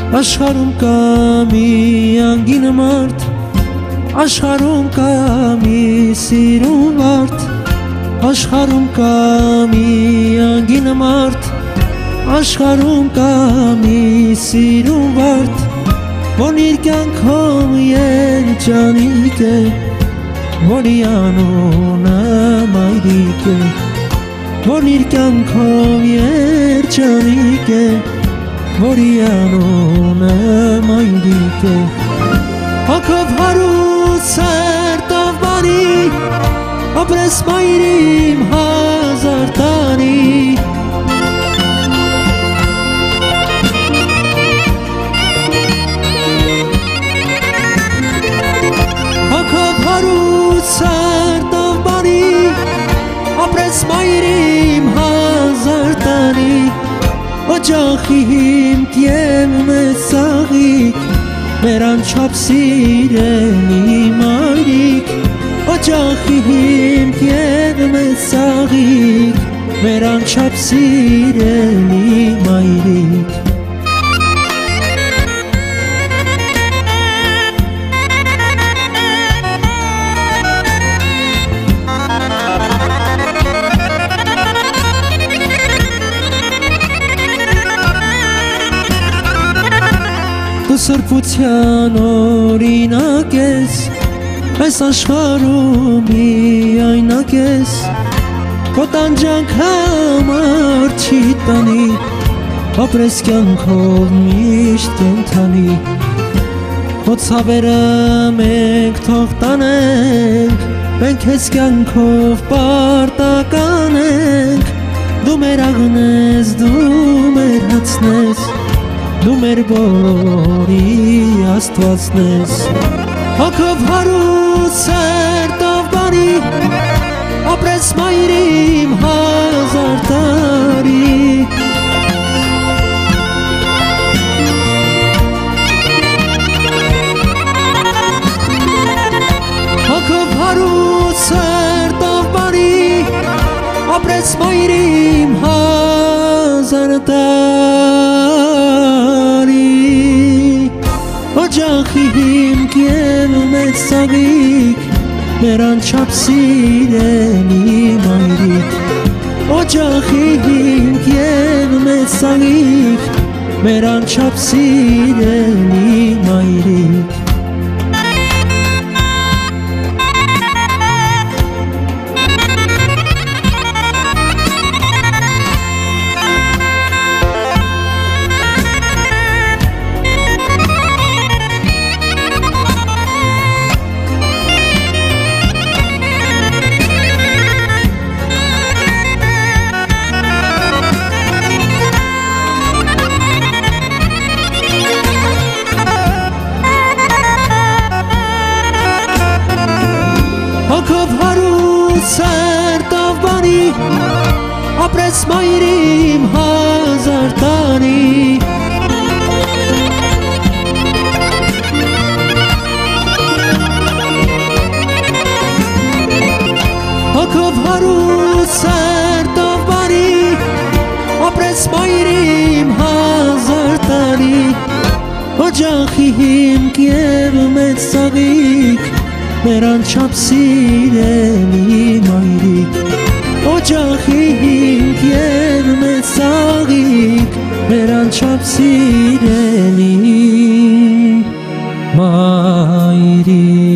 Աշխարհում կա մի անգին մարդ, աշխարհում կա մի սիրուն վարդ, աշխարհում կա մի անգին մարդ, աշխարհում կա մի սիրուն վարդ, որ իր կյանքում երջանիկ է, որի անունը մայրիկ է, որ իր կյանքում երջանիկ է, որի անունը մայրիկ է։ Հոգով հարուստ սրտով բարի, ապրես մայրիմ 1000 տարի։ Հոգով հարուստ սրտով բարի, ապրես մայրիմ 1000 տարի։ Օջախի հիմք և մեծ ծաղիկ, մեր անչափ սիրելի մայրիկ, օջախի հիմք և մեծ ծաղիկ, մեր անչափ սիրելի մայրիկ։ Սրբության օրինակ ես, այս աշխարհում միայնակ ես, քո տանջանք համար չի տանի, ապրես կյանքով միշտ կենդանի, քո ցավերը մենք թող տանենք, մենք քեզ կյանքով պարտական ենք, դու մեր աղն ես, դու մեր հացն ես, դու մեր բոլորի Աստվածն ես։ Հոգով հարուստ սրտով բարի, ապրես մայրիմ 1000 տարի։ Հոգով հարուստ սրտով բարի, ապրես մայրիմ 1000 տարի։ Օջախի հիմք և մեծ ծաղիկ, մեր անչափ սիրելի մայրիկ, օջախի հիմք և մեծ ծաղիկ, մեր անչափ սիրելի մայրիկ։ Հոգով հարուստ սրտով բարի, ապրես մայրիմ 1000 տարի։ Հոգով հարուստ սրտով բարի, ապրես մայրիմ 1000 տարի։ Օջախի հիմք և մեծ ծաղիկ, մեր անչափ սիրելի մայրիկ, օջախի հիմք և մեծ ծաղիկ, մեր անչափ սիրելի մայրիկ։